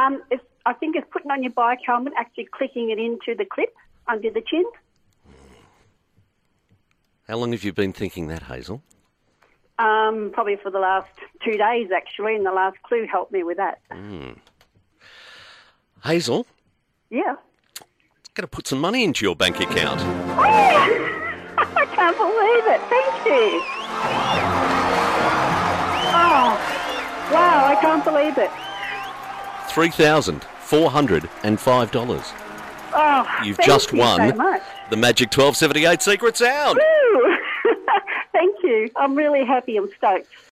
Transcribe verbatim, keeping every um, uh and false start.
Um, it's, I think it's putting on your bike helmet, actually clicking it into the clip under the chin. How long have you been thinking that, Hazel? Um, probably for the last two days, actually, and the last clue helped me with that. Mm. Hazel? Yeah. Going to put some money into your bank account. Oh, I can't believe it. Thank you. Oh, wow, I can't believe it. three thousand four hundred five dollars. Oh, You've thank just you won so much. the Magic twelve seventy-eight Secret Sound. Woo! Thank you. I'm really happy. I'm stoked.